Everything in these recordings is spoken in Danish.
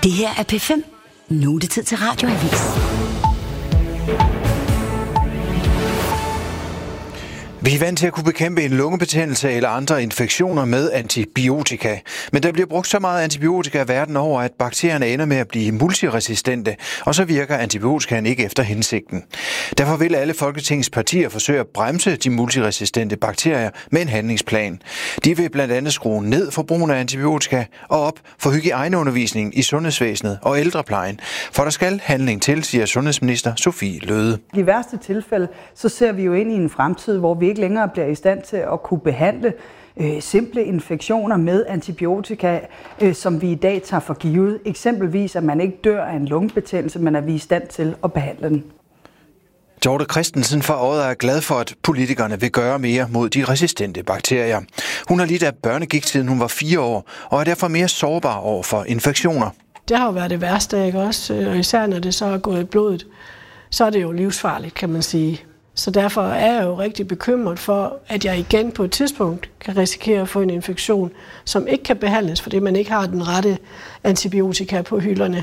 Det her er P5. Nu er det tid til Radioavis. Vi er vant til at kunne bekæmpe en lungebetændelse eller andre infektioner med antibiotika. Men der bliver brugt så meget antibiotika verden over, at bakterierne ender med at blive multiresistente, og så virker antibiotikaen ikke efter hensigten. Derfor vil alle Folketingets partier forsøge at bremse de multiresistente bakterier med en handlingsplan. De vil blandt andet skrue ned for brugen af antibiotika og op for hygiejneundervisningen i sundhedsvæsenet og ældreplejen. For der skal handling til, siger sundhedsminister Sophie Løhde. I værste tilfælde, så ser vi jo ind i en fremtid, hvor vi ikke længere bliver i stand til at kunne behandle simple infektioner med antibiotika, som vi i dag tager for givet. Eksempelvis, at man ikke dør af en lungebetændelse, men at vi er i stand til at behandle den. Dorte Christensen fra Odder er glad for, at politikerne vil gøre mere mod de resistente bakterier. Hun har lidt af børnegigt, siden hun var 4 år, og er derfor mere sårbar over for infektioner. Det har jo været det værste, ikke også? Og især når det så er gået i blodet, så er det jo livsfarligt, kan man sige. Så derfor er jeg jo rigtig bekymret for, at jeg igen på et tidspunkt kan risikere at få en infektion, som ikke kan behandles, fordi man ikke har den rette antibiotika på hylderne.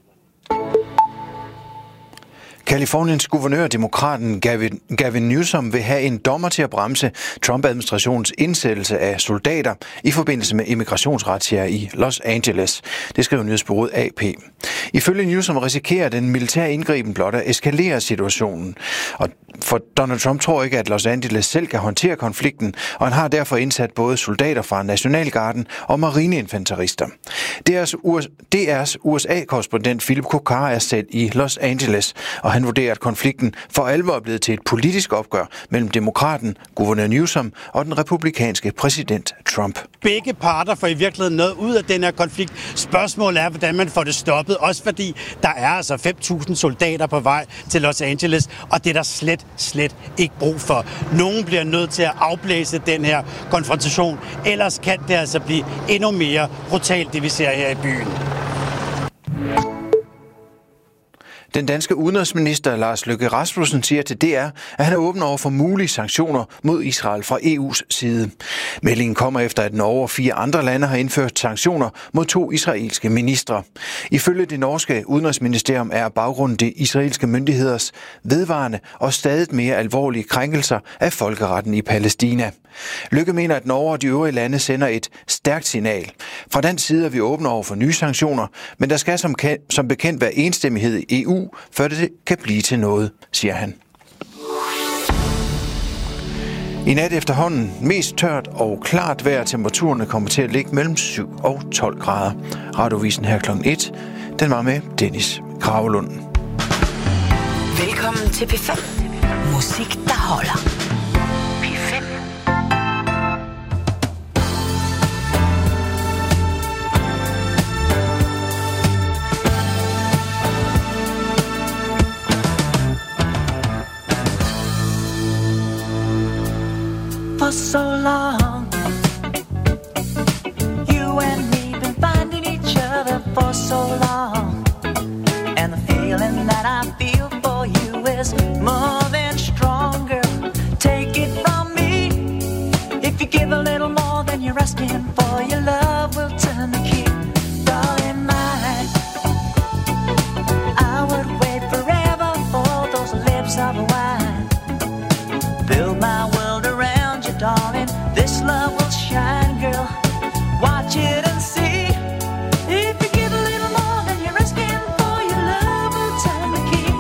Californiens guvernør, demokraten Gavin Newsom, vil have en dommer til at bremse Trump-administrationens indsættelse af soldater i forbindelse med immigrationsretssager i Los Angeles. Det skriver nyhedsbureauet AP. Ifølge Newsom risikerer den militære indgriben blot at eskalere situationen. Og for Donald Trump tror ikke, at Los Angeles selv kan håndtere konflikten, og han har derfor indsat både soldater fra Nationalgarden og marineinfanterister. DR's USA-korrespondent Philip Kokar er selv i Los Angeles, og han vurderer, at konflikten for alvor er blevet til et politisk opgør mellem demokraten, guvernør Newsom, og den republikanske præsident Trump. Begge parter får i virkeligheden noget ud af den her konflikt. Spørgsmålet er, hvordan man får det stoppet, også fordi der er altså 5.000 soldater på vej til Los Angeles, og det er der slet ikke brug for. Nogen bliver nødt til at afblæse den her konfrontation, ellers kan det altså blive endnu mere brutalt, det vi ser her i byen. Den danske udenrigsminister Lars Løkke Rasmussen siger til DR, at han er åben over for mulige sanktioner mod Israel fra EU's side. Meldingen kommer efter, at Norge og 4 andre lande har indført sanktioner mod 2 israelske ministre. Ifølge det norske udenrigsministerium er baggrunden de israelske myndigheders vedvarende og stadig mere alvorlige krænkelser af folkeretten i Palæstina. Løkke mener, at Norge og de øvrige lande sender et stærkt signal. Fra den side er vi åbne over for nye sanktioner, men der skal som bekendt være enstemmighed i EU, før det kan blive til noget, siger han. I nat efterhånden mest tørt og klart vejr. Temperaturerne kommer til at ligge mellem 7 og 12 grader. Radiovisen her kl. 1. Den var med Dennis Kravelund. Velkommen til P5. Musik, der holder. P5. For so long, you and me been finding each other for so long, and the feeling that I feel for you is more than stronger. Take it from me, if you give a little more than you're asking for, your love will turn the key. Darling mine, I would wait forever for those lips of wine. Build my world around you, darling. This love will shine, girl. Watch it and see. If you give a little more than you're asking for, your love will turn the key.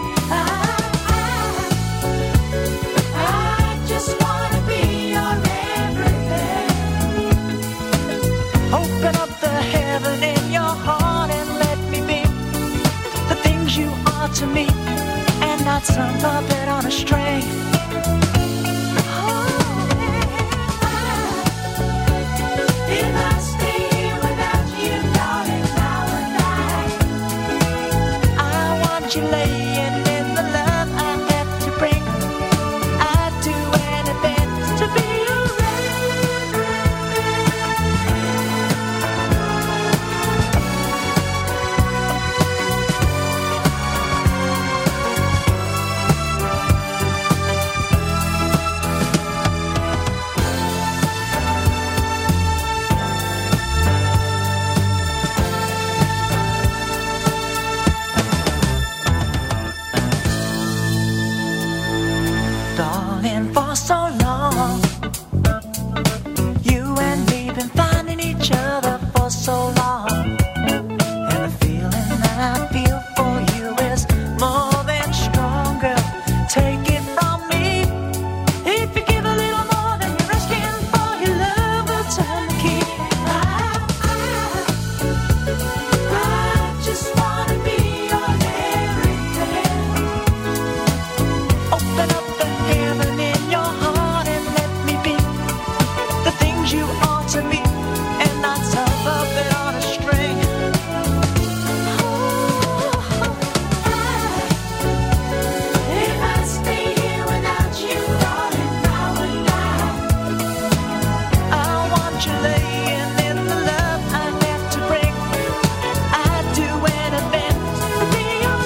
I just wanna be your everything. Open up the heaven in your heart and let me be the things you are to me, and not some puppet on a string. You laying in the love I have to bring. I'd do anything to be your capitulating in the love I have to bring. I'd do anything to be your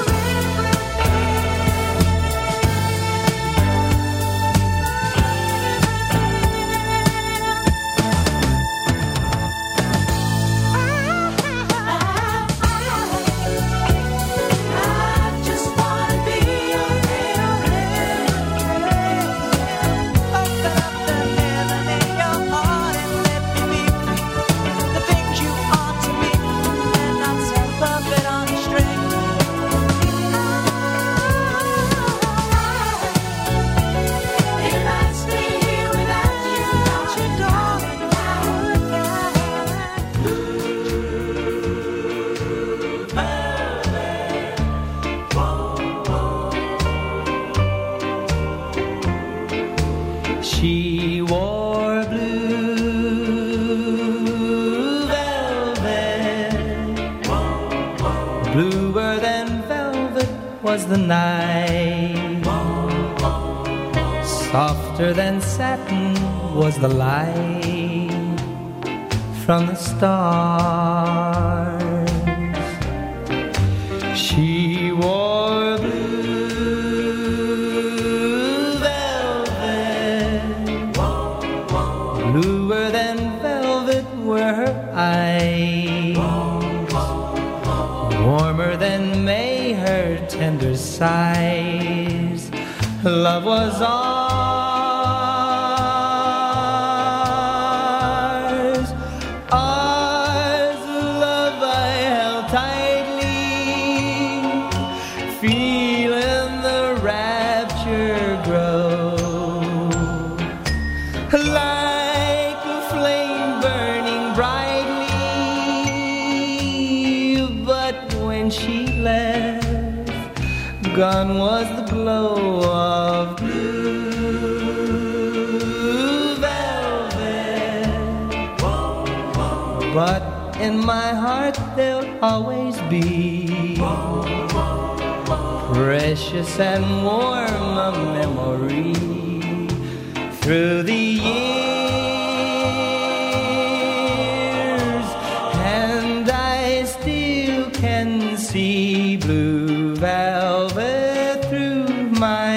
She wore blue velvet, bluer than velvet was the night, softer than satin was the light from the stars. She wore bluer than velvet were her eyes, warmer than May her tender sighs. Love was ours, ours, love I held tightly, feeling the rapture grow. Like a flame burning brightly, but when she left, gone was the glow of blue velvet. But in my heart there'll always be precious and warm a memory through the years, and I still can see blue velvet through my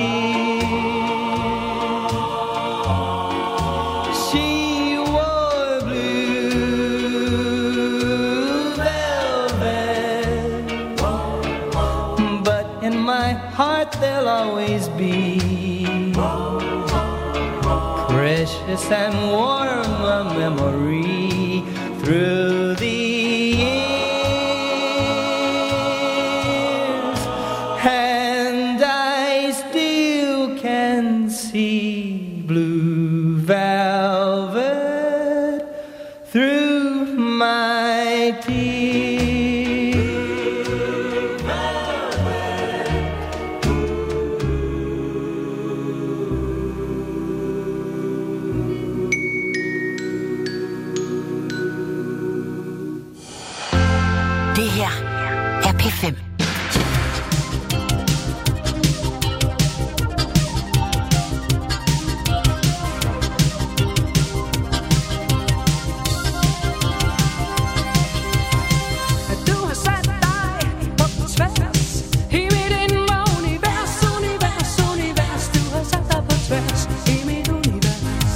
tears. She wore blue velvet, but in my heart there'll always be precious and warm a memory through the years, and I still can see blue velvet through my tears. Det her er P5. Du har sat dig på tværs i mit indre univers, univers, univers. Du har sat dig på tværs i mit univers.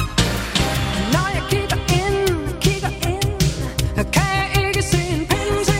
Når jeg kigger ind, kan jeg ikke se en pind til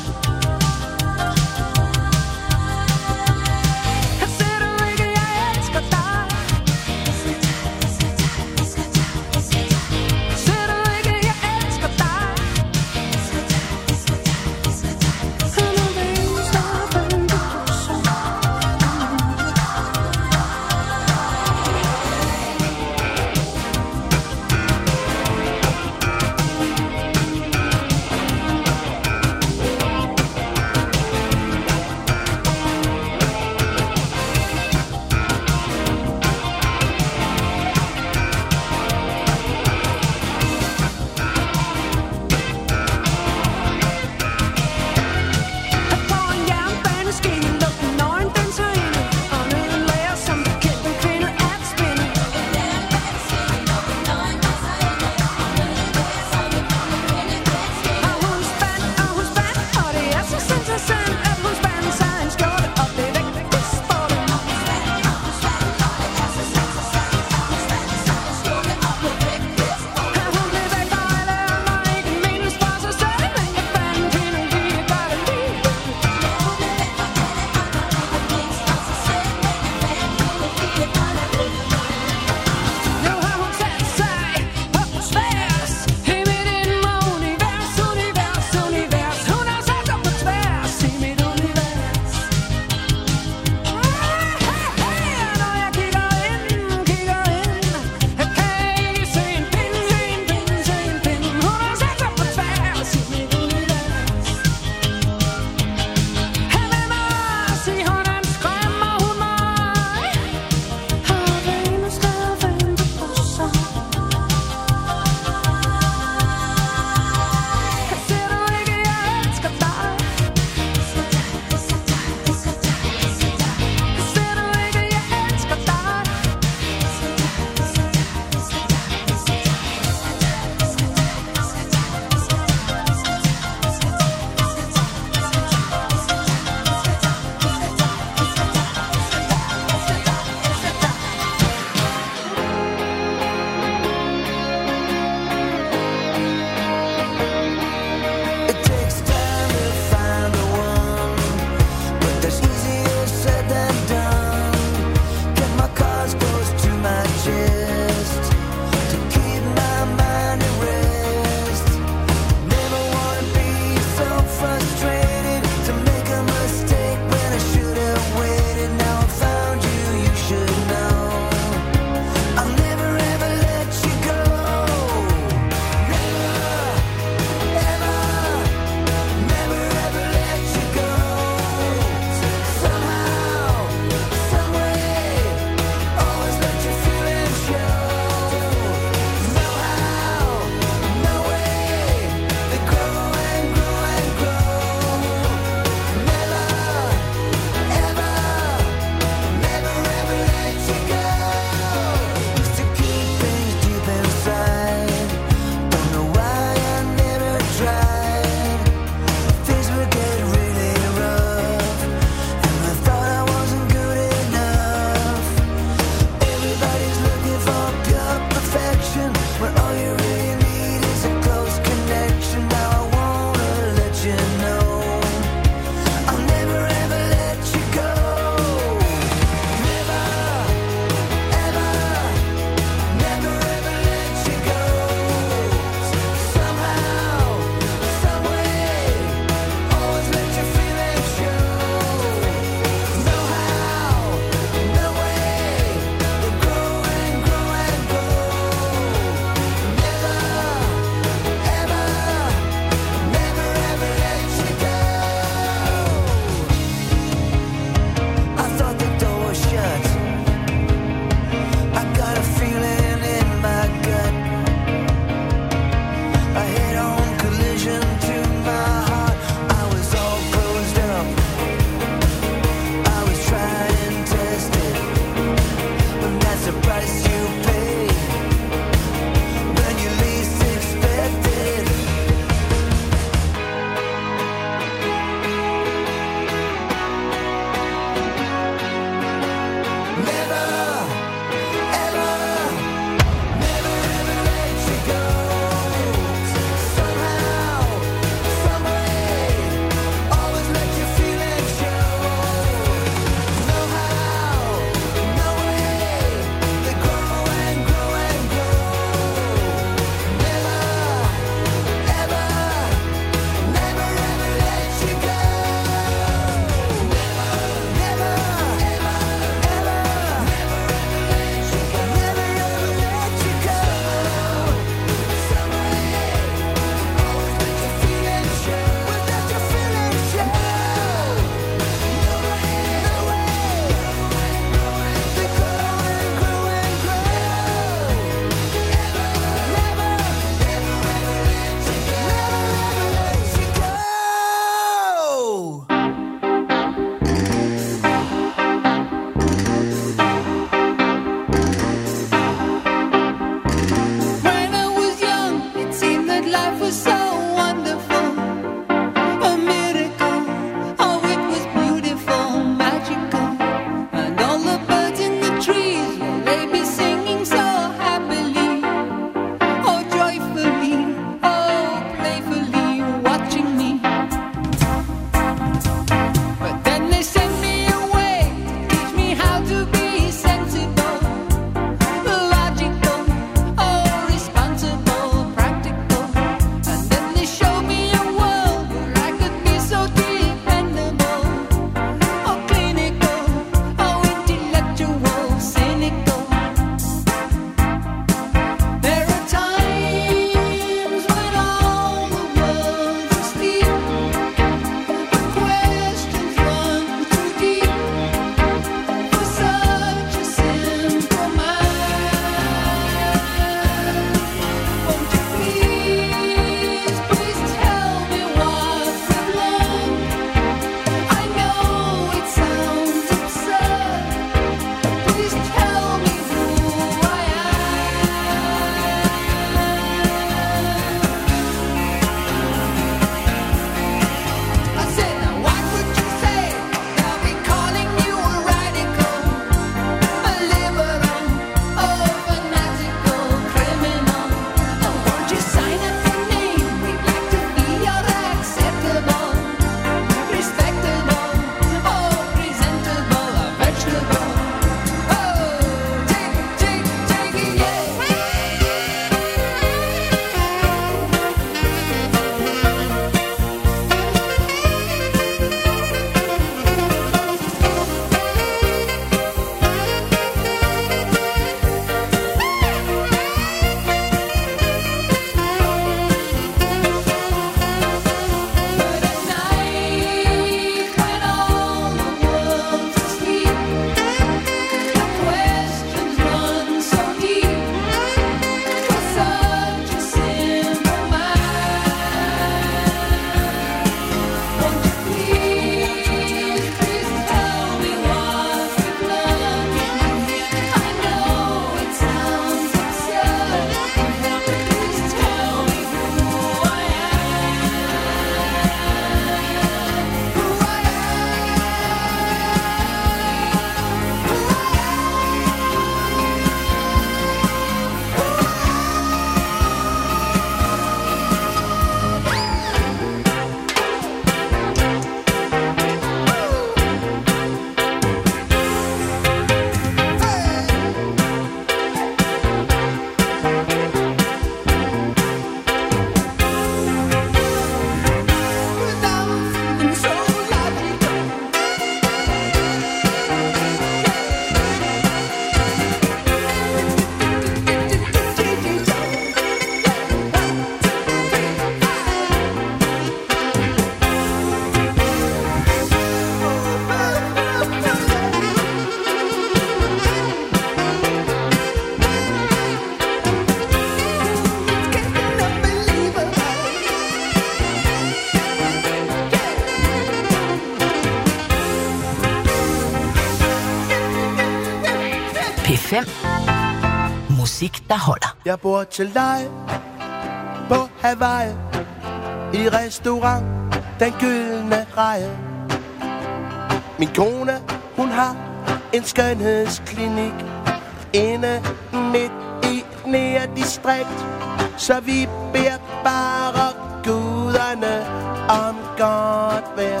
FM. Musik, der holder. Jeg bor til leje på Hawaii, i restaurant Den Gyldne Reje. Min kone, hun har en skønhedsklinik inde midt i et nærdistrikt. Så vi beder bare guderne om godt vejr.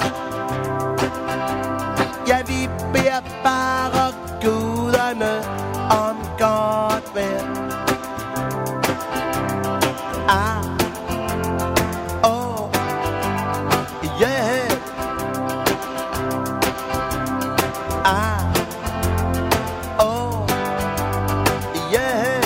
Ja, vi beder bare guderne om godt vejr. Yeah. Yeah.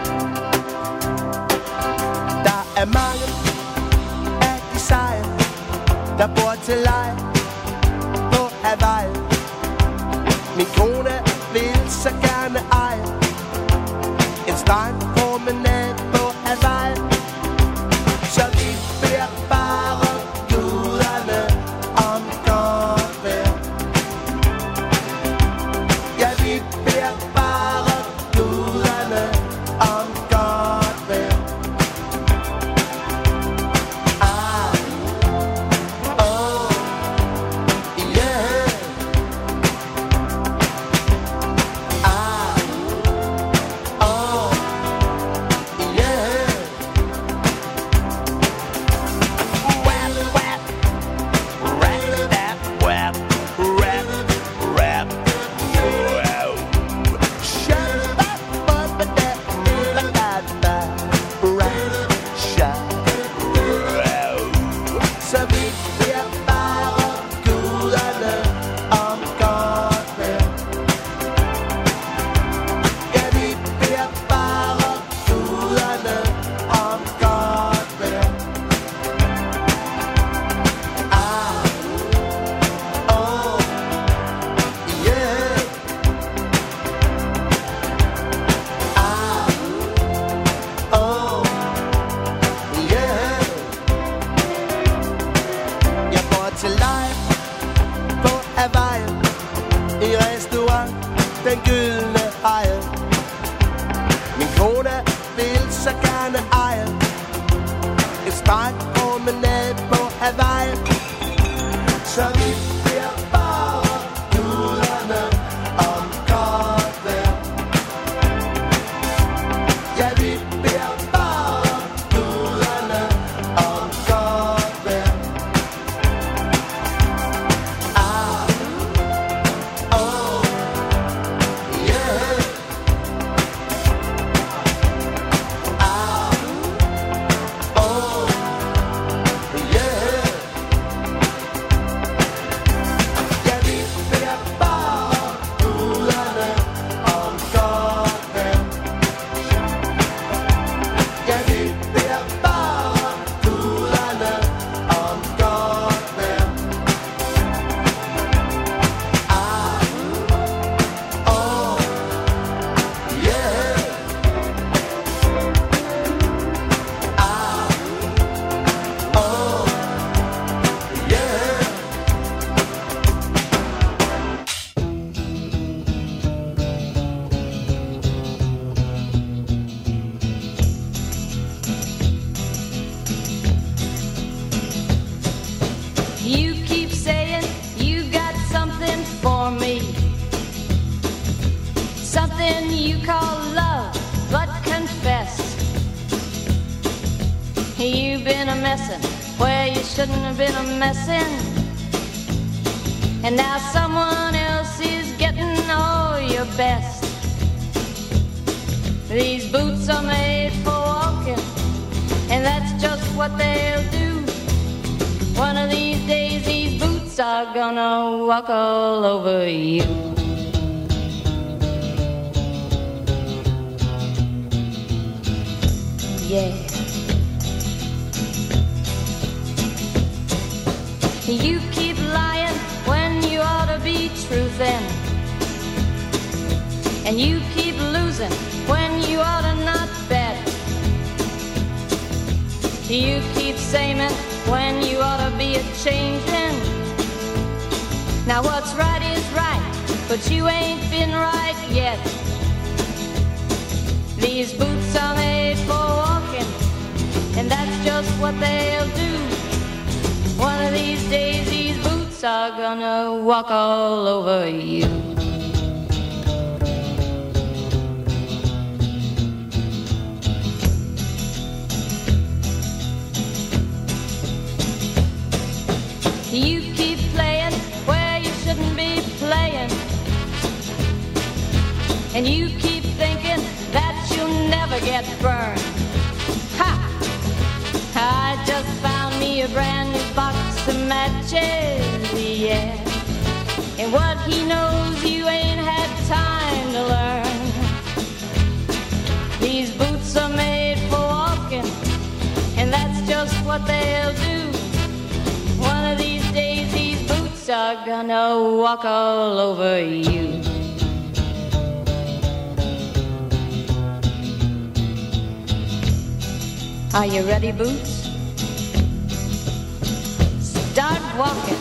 Der er mange af de seje, der bor til leje på Hawaii. Min kone vil så gerne eje en strandpromenade på Hawaii. Så vi beder bare guderne om godt vejr. Ja, vi beder bare guderne om godt vejr. Yeah. Den Gyldne Reje. Min kone vil så gerne eje en strandpromenade på Hawaii. Så vi beder bare guderne om godt vejr. Ja, vi beder bare guderne om godt vejr. You've been a messin' where you shouldn't have been a messin', and now someone else is getting all your best. These boots are made for walking, and that's just what they'll do. One of these days these boots are gonna walk all over you. Yeah. You keep lying when you ought to be truthin', and you keep losing when you ought to not bet. You keep saying when you ought to be a-changin'. Now what's right is right, but you ain't been right yet. These boots are made for walking, and that's just what they'll do. One of these days these boots are gonna walk all over you. You keep playing where you shouldn't be playing, and you keep thinking that you'll never get burned. Ha! I just found me a brand new box of matches, yeah. And what he knows you ain't had time to learn. These boots are made for walking, and that's just what they'll do. One of these days these boots are gonna walk all over you. Are you ready, boots? Start walking.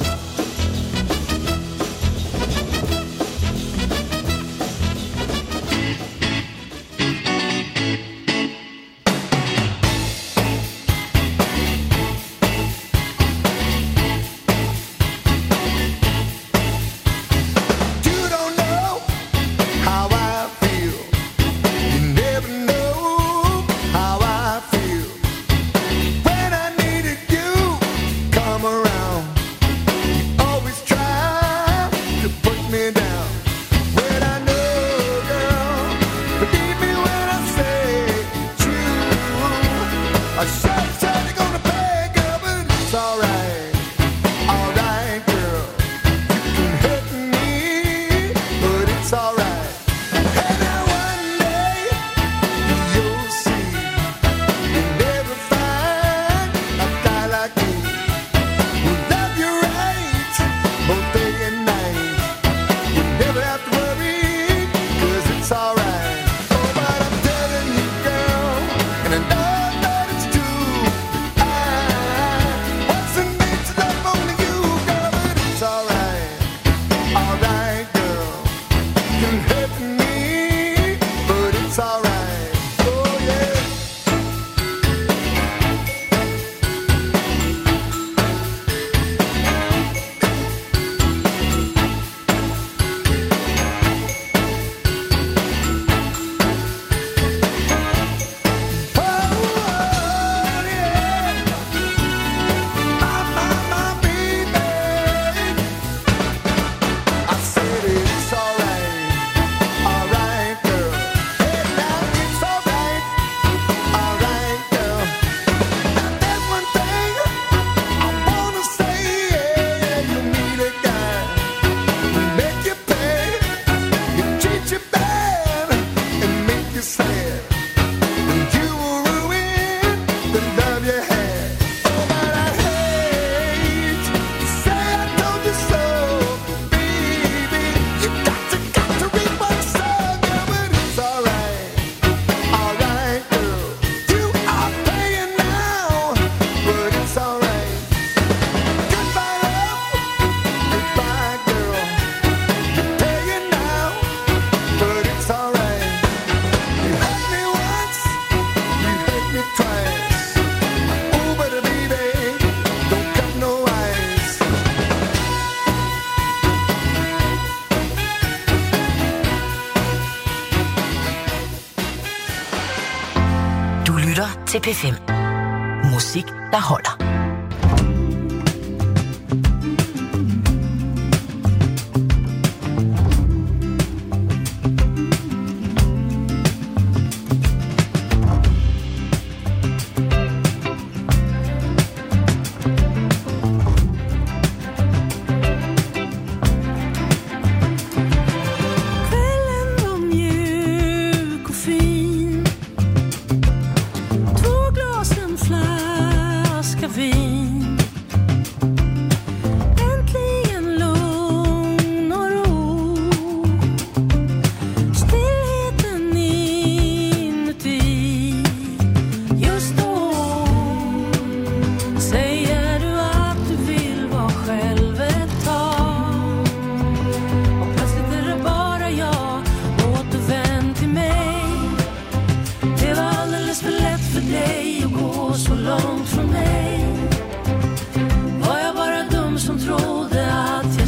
til P5. Musik, der holder. Flaska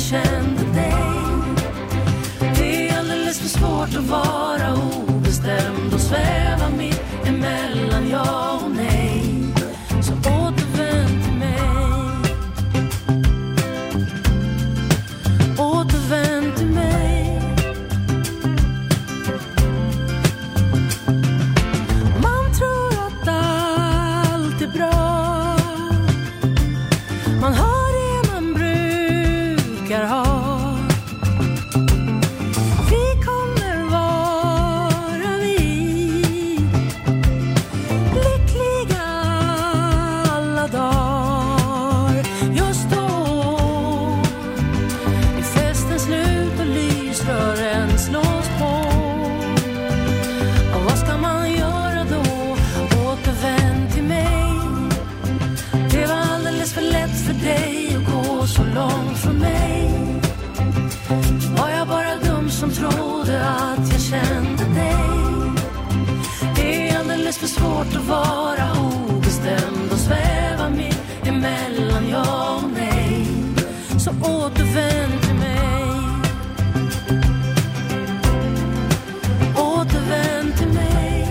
kände dig. Det är alldeles för svårt att vara obestämd och sväva mitt emellan ja och nej. Så återvänd till mig. Återvänd till mig. Man tror att allt är bra. Man har det man brukar ha. Vi kommer vara vid lyckliga alla dagar. Just då är festen slut och lysrören slås på. Och vad ska man göra då? Återvänd till mig. Det var alldeles för lätt för dig att gå så långt från mig. Var jag bara dum som trodde att jag kände dig? Det är alldeles för svårt att vara obestämd och sväva mitt emellan ja och nej. Så återvänd till mig. Återvänd till mig.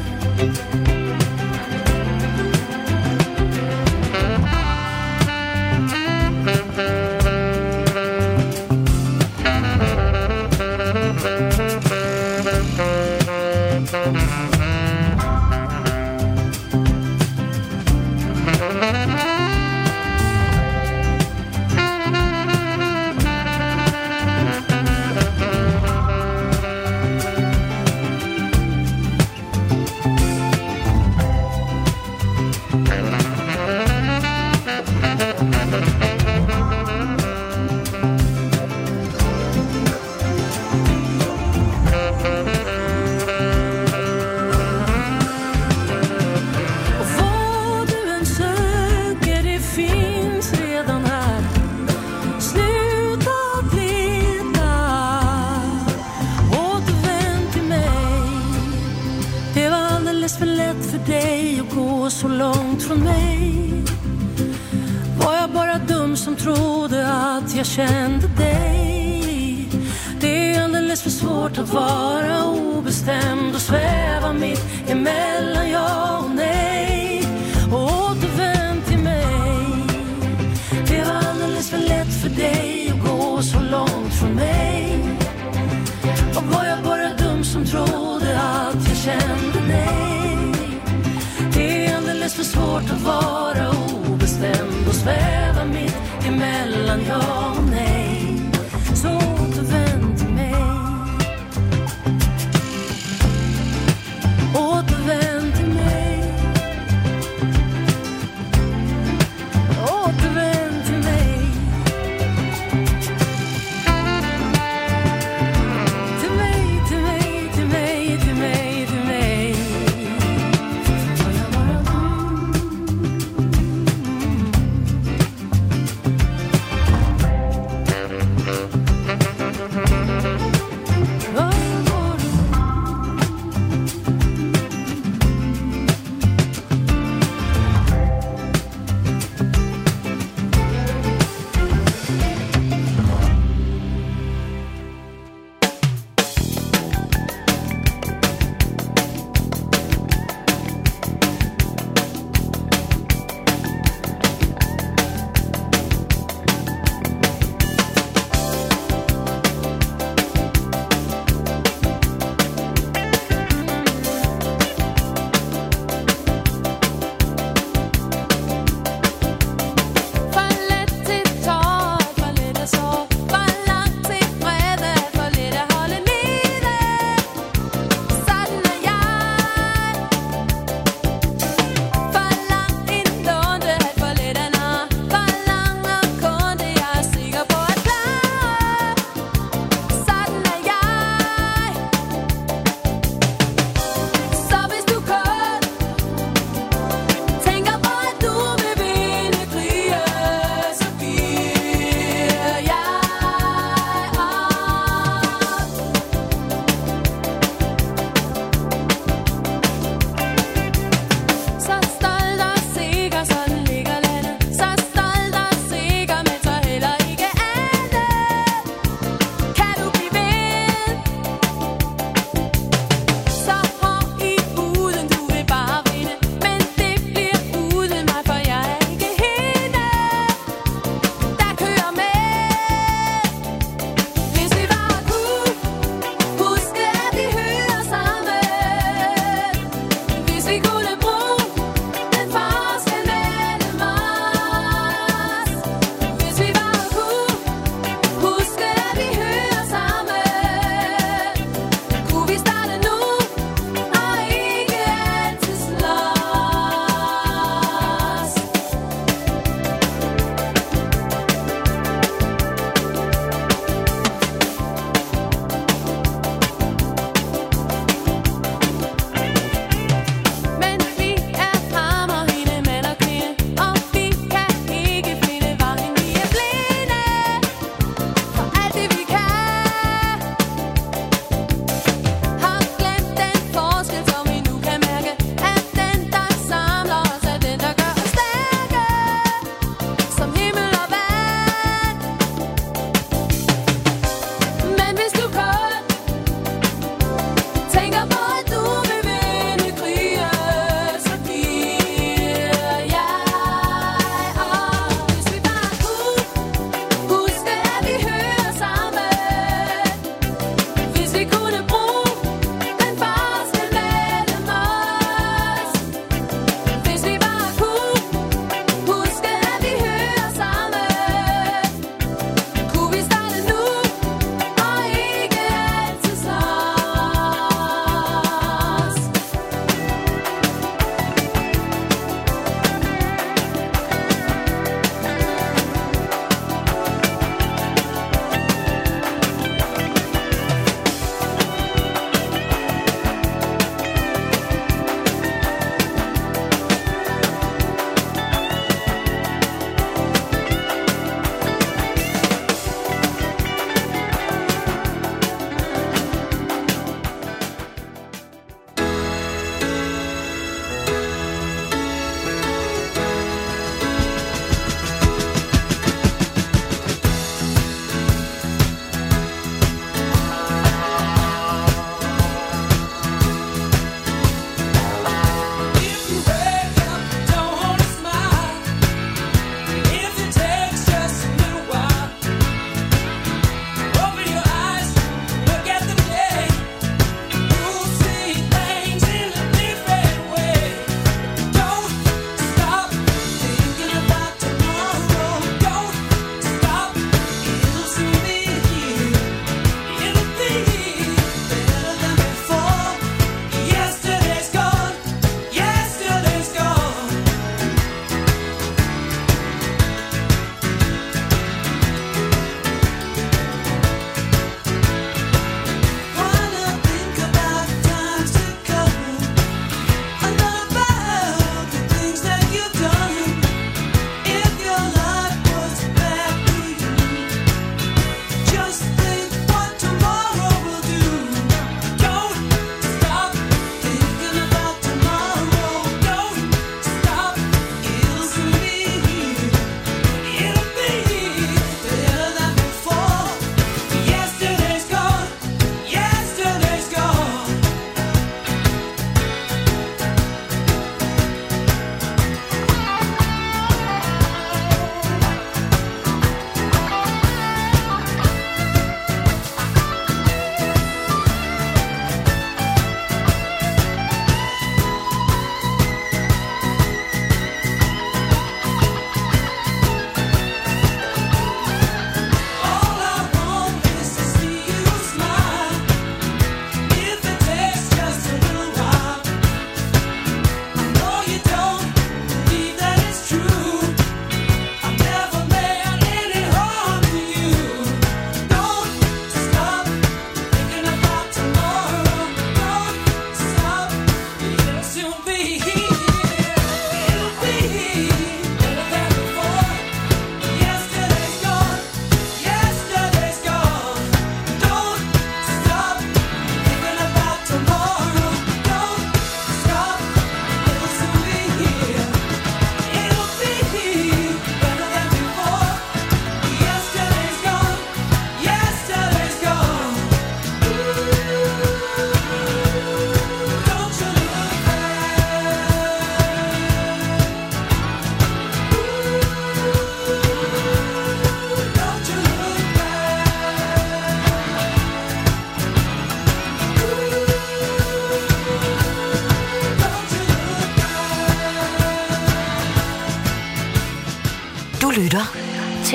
Vad du än söker, det finns redan här. Sluta att leta. Återvänd till mig. Det var alldeles för lätt för dig att gå så långt från mig. Var jag bara dum som trodde att jag kände dig? Det är alldeles för svårt att vara obestämd och sväva mitt emellan ja och nej. Och återvänd till mig. Det var alldeles för lätt för dig att gå så långt från mig. Och var jag bara dum som trodde att jag kände dig? Det är alldeles för svårt att vara obestämd och sväva mitt emellan ja och nej. Så återvänd till mig. Återvänd till mig. Återvänd till mig. Till mig, till mig, till mig, till mig, till mig. Får jag vara du?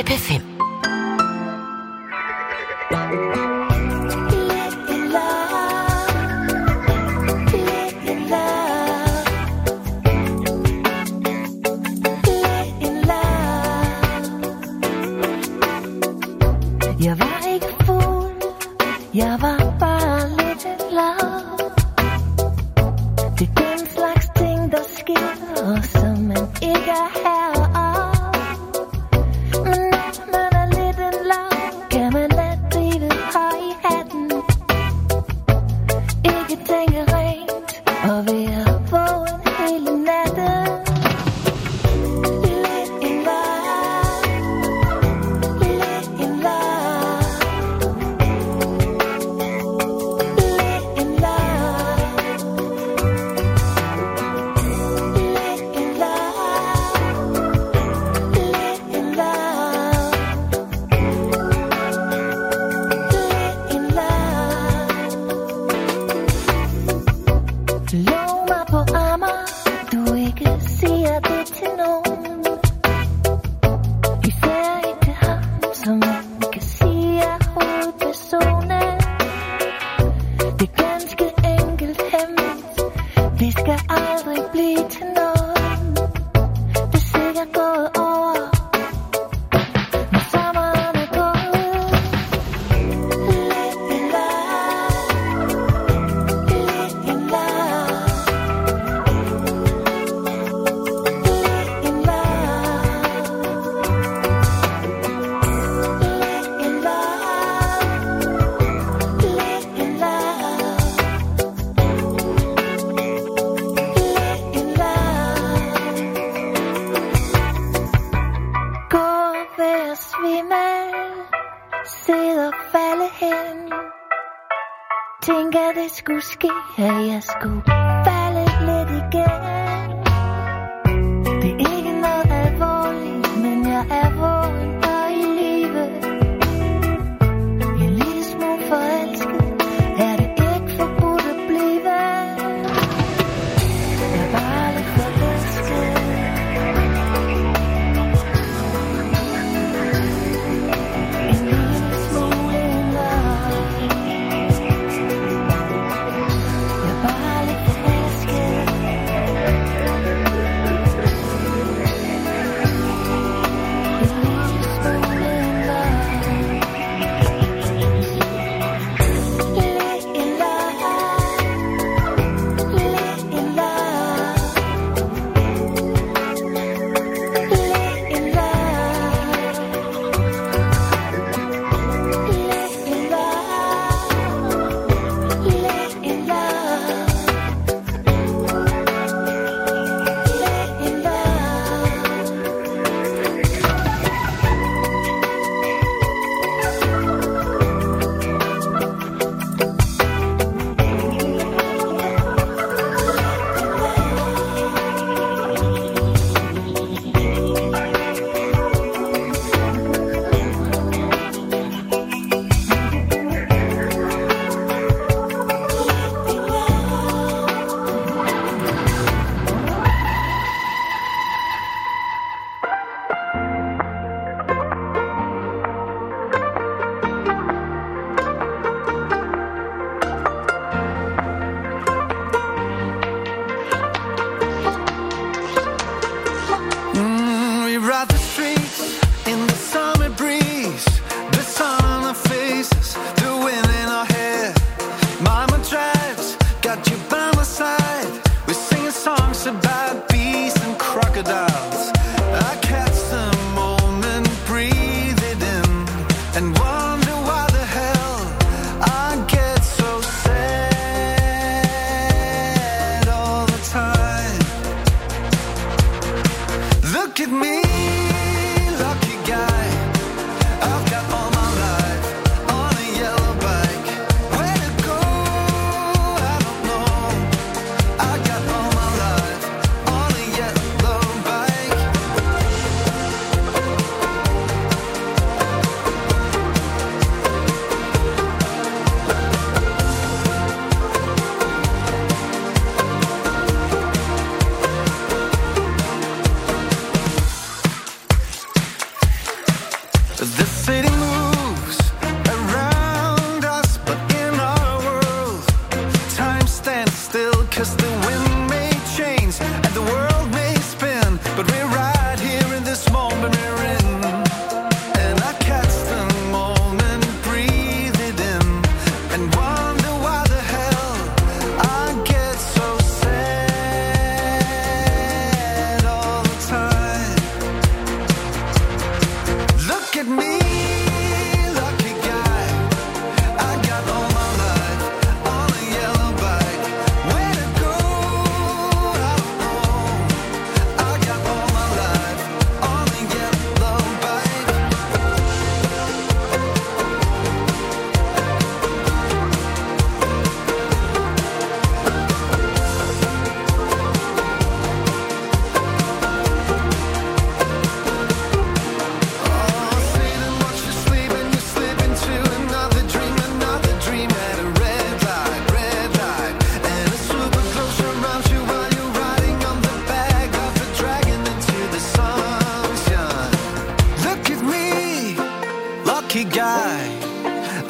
til P5. Jeg var ikke fuld, jeg var bare lidt in love. Det er den slags ting, der sker, og som man ikke er heroppe. Men når man er lidt in love, kan man lade drivet høj i hatten. Ikke tænke rent, og være vågen hele natten. Jeg bare lidt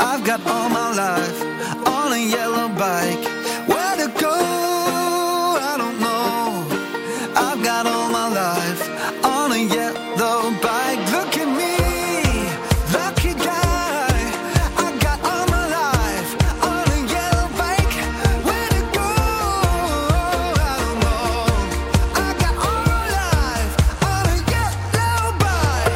I've got all my life on a yellow bike. Where to go, I don't know. I've got all my life on a yellow bike. Look at me, lucky guy. I've got all my life on a yellow bike. Where to go, I don't know. I've got all my life on a yellow bike.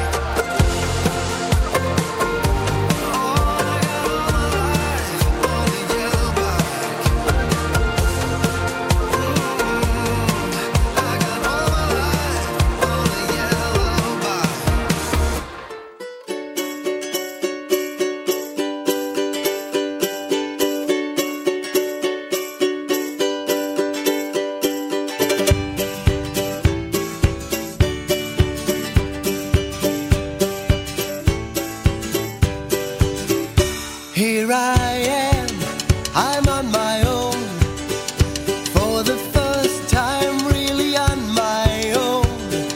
Here I am, I'm on my own. For the first time, really on my own.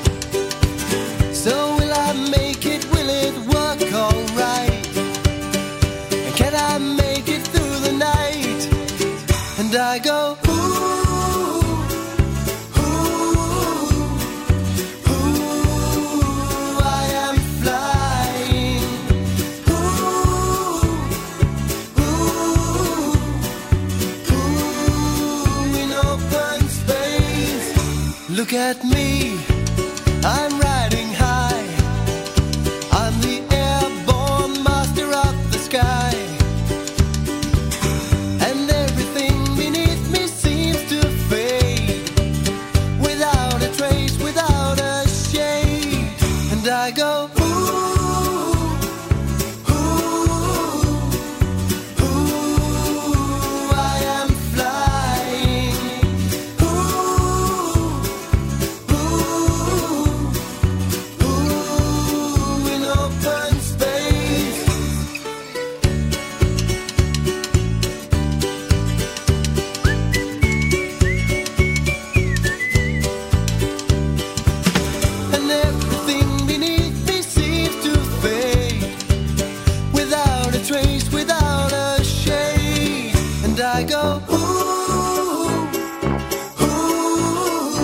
So will I make it, will it work alright? And can I make it through the night? And I go, ooh, ooh, ooh, I am flying. In open space, look at me, I'm riding high. I'm the airborne master of the sky. And everything beneath me seems to fade, without a trace, without a shade. And I go, ooh, ooh, ooh, I am flying. Ooh, ooh, ooh, in open space. And everything beneath me seems to fade, without a trace, without a shade. And I go, ooh, ooh,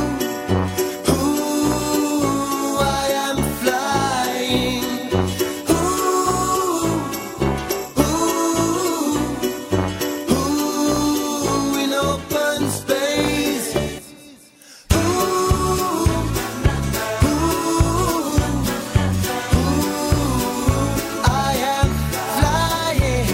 ooh, I am flying. Ooh, ooh, ooh, in open space. Ooh, ooh, I am flying.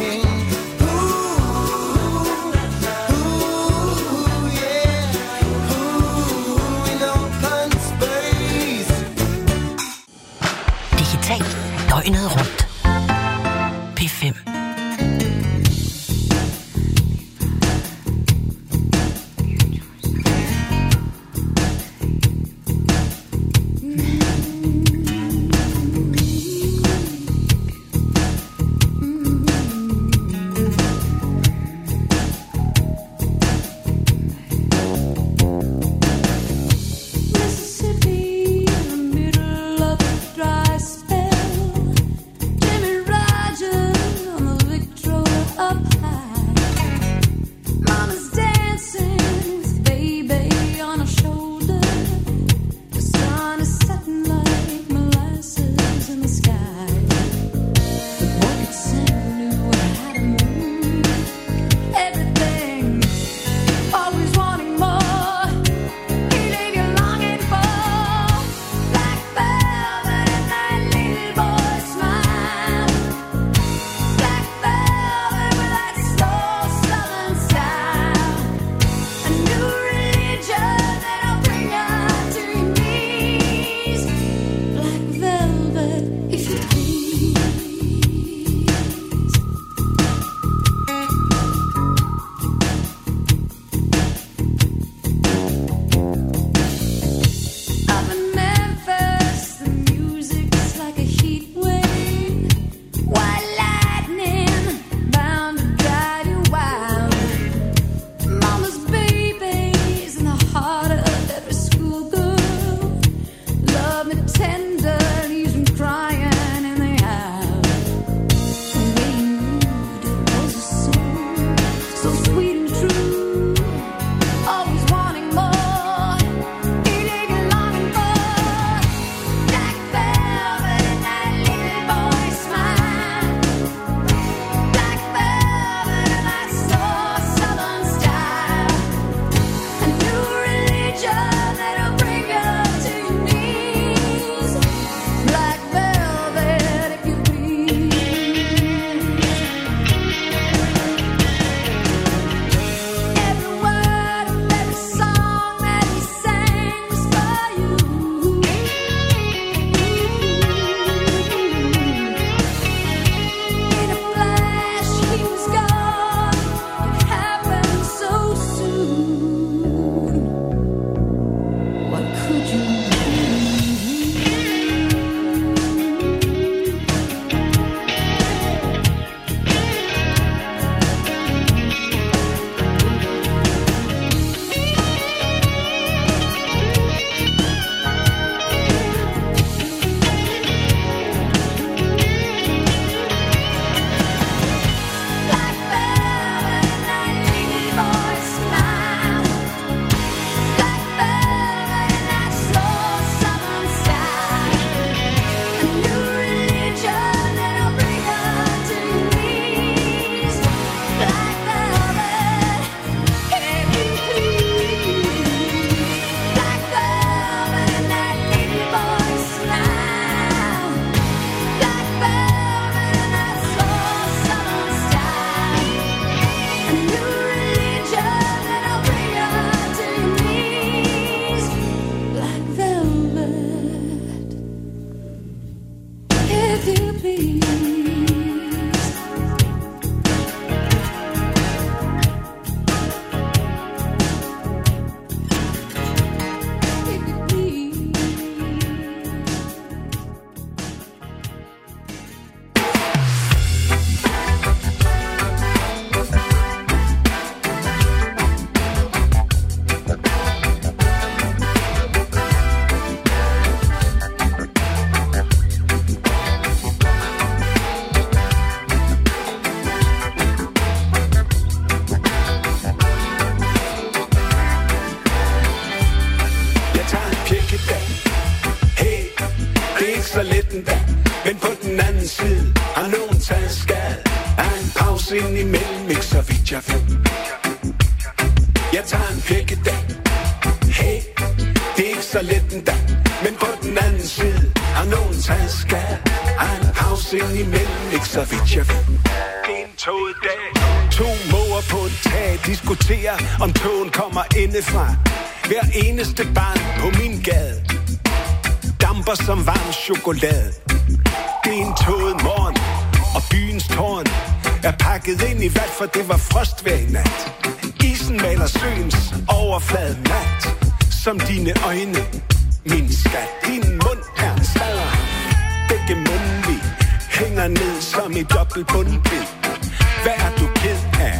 pause ind imellem, ikke så vidt jeg ved. Jeg tager en pjekkedag. Hey, det er ikke så let endda. Men på den anden side har nogen taget skade. Har en pause ind imellem, ikke så vidt jeg ved. Det er en toget dag. 2 måger på et tag diskuterer, om togen kommer indefra. Hver eneste barn på min gade damper som varm chokolade. Det er en toget morgen, og byens tårn er pakket ind i vat, for det var frost hver nat. Isen maler søens overflade mat, som dine øjne, min skat. Din mund er en sladder. Begge mundvig hænger ned som et dobbelt bundbid. Hvad er du ked af?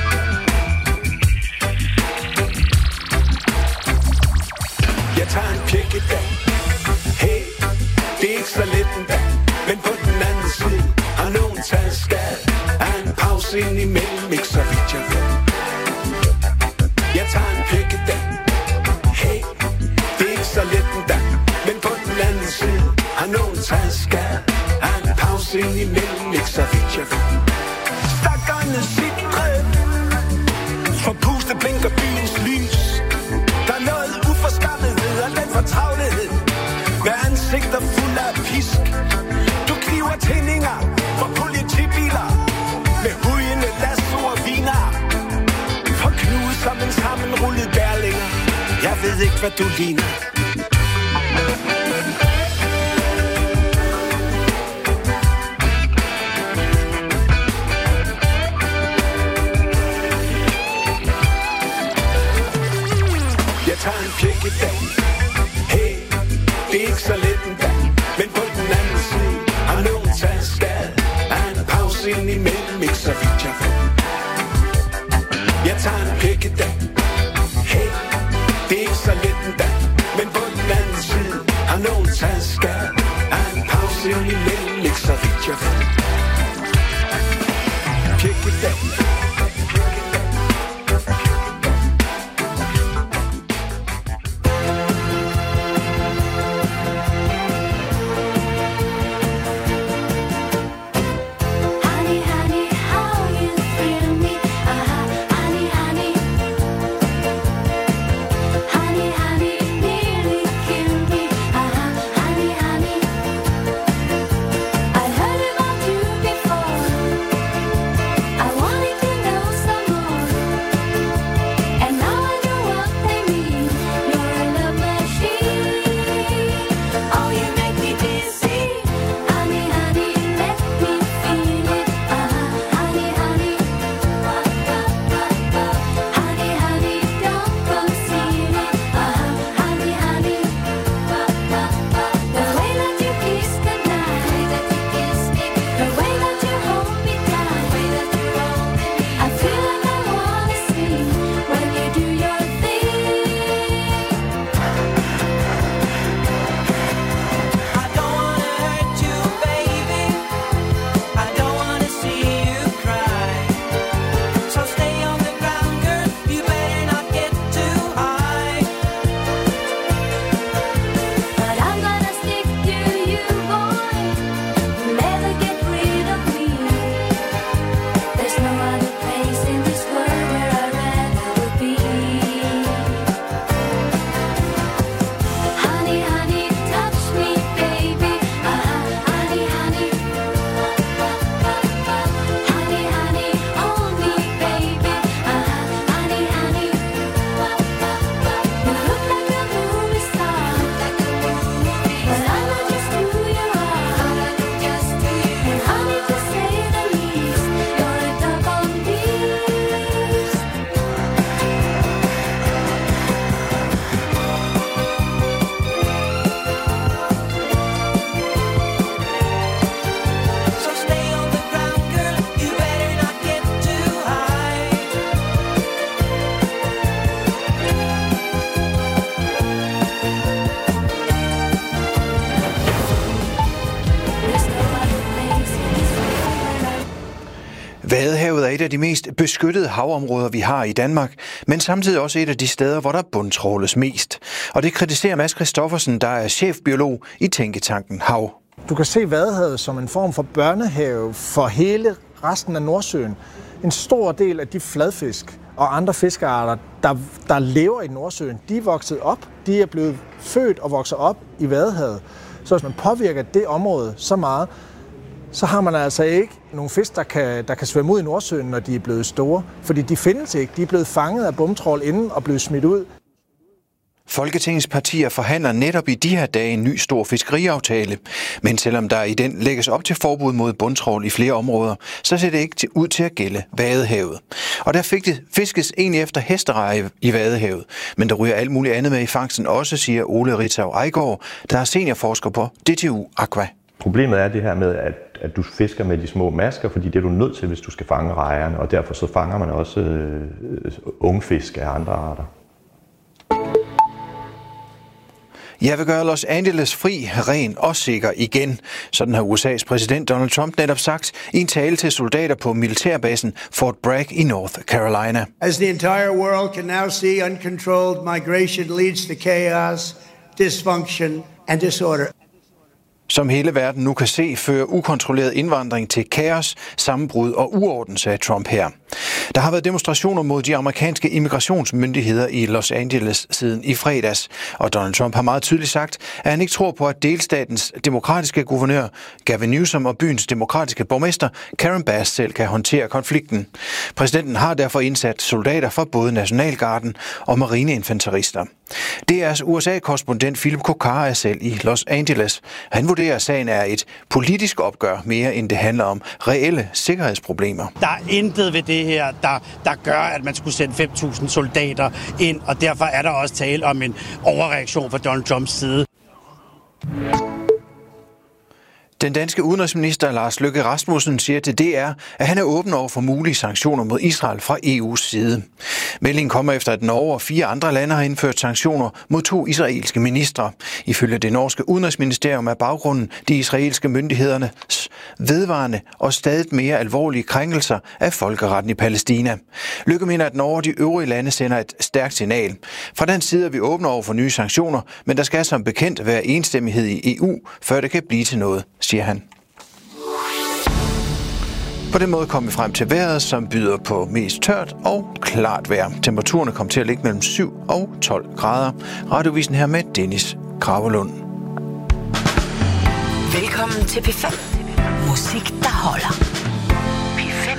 Jeg tager en pjekkedag. Hey, det er ikke så let endda. Men på den anden side har nogen taget skade. Er en pause ind imellem, ikke så vidt jeg ved. Jeg tager en pjekkedag. Hey, det er ikke så let endda. Men på den anden side har nogen taget skade. Er en pause ind imellem, ikke så vidt jeg ved. Stakkerne sidre, for puste blinker byens lys. Der er noget uforskammethed og den fortravlethed. Med ansigter fuld af pisk. Du kniver tændinger for politibiler. Med hujende lasso og viner. For knude som en sammenrullet bærlinger. Jeg ved ikke hvad du ligner. Jeg tager en pjekkedag. Hey, det er ikke så let endda. Men på den anden side har nogen taget skade. Er en pause ind imellem, ikke så vidt jeg ved. Jeg tager en pjekkedag. Hey, det er ikke så let endda. Men på den anden side har nogen taget skade. Er en pause ind imellem, ikke så vidt jeg ved. Pjekkedag. Vadehavet er et af de mest beskyttede havområder, vi har i Danmark, men samtidig også et af de steder, hvor der bundtrawles mest. Og det kritiserer Mads Christoffersen, der er chefbiolog i Tænketanken Hav. Du kan se Vadehavet som en form for børnehave for hele resten af Nordsøen. En stor del af de fladfisk og andre fiskearter, der lever i Nordsøen, de er vokset op. De er blevet født og vokset op i Vadehavet. Så hvis man påvirker det område så meget, så har man altså ikke nogle fisk, der kan svømme ud i Nordsøen, når de er blevet store. Fordi de findes ikke. De er blevet fanget af bomtrawl inden og blevet smidt ud. Folketingets partier forhandler netop i de her dage en ny stor fiskeriaftale. Men selvom der i den lægges op til forbud mod bundtrawl i flere områder, så ser det ikke ud til at gælde Vadehavet. Og der fiskes egentlig efter hestereje i Vadehavet. Men der ryger alt muligt andet med i fangsten også, siger Ole Ritzau Ejgaard, der er seniorforsker på DTU Aqua. Problemet er det her med, at du fisker med de små masker, fordi det er du nødt til, hvis du skal fange rejerne, og derfor så fanger man også unge fisk af andre arter. Jeg vil gøre Los Angeles fri, ren og sikker igen. Sådan har USA's præsident Donald Trump netop sagt i en tale til soldater på militærbasen Fort Bragg i North Carolina. As the entire world can now see, uncontrolled migration leads to chaos, dysfunction and disorder. Som hele verden nu kan se, fører ukontrolleret indvandring til kaos, sammenbrud og uorden, sagde Trump her. Der har været demonstrationer mod de amerikanske immigrationsmyndigheder i Los Angeles siden i fredags, og Donald Trump har meget tydeligt sagt, at han ikke tror på, at delstatens demokratiske guvernør Gavin Newsom og byens demokratiske borgmester Karen Bass selv kan håndtere konflikten. Præsidenten har derfor indsat soldater fra både Nationalgarden og marineinfanterister. DR's USA-korrespondent Philip Kokar er selv i Los Angeles. Han vurderer, at sagen er et politisk opgør mere, end det handler om reelle sikkerhedsproblemer. Der er intet ved det her, der gør, at man skulle sende 5.000 soldater ind, og derfor er der også tale om en overreaktion fra Donald Trumps side. Den danske udenrigsminister Lars Løkke Rasmussen siger til DR, at han er åben over for mulige sanktioner mod Israel fra EU's side. Meldingen kommer efter, at Norge og 4 andre lande har indført sanktioner mod 2 israelske ministre. Ifølge det norske udenrigsministerium er baggrunden de israelske myndighedernes vedvarende og stadig mere alvorlige krænkelser af folkeretten i Palæstina. Løkke mener, at Norge og de øvrige lande sender et stærkt signal. Fra den side er vi åbne over for nye sanktioner, men der skal som bekendt være enstemmighed i EU, før det kan blive til noget, siger han. På den måde kom vi frem til vejret, som byder på mest tørt og klart vejr. Temperaturerne kom til at ligge mellem 7 og 12 grader. Radiovisen her med Dennis Kravelund. Velkommen til P5. Musik, der holder. P5.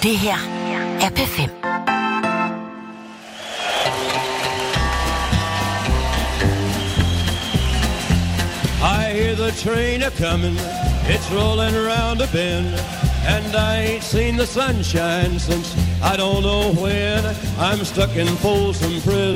Det her er P5. I hear the train a-comin', it's rollin' around a bend, and I ain't seen the sunshine since I don't know when. I'm stuck in Folsom Prison.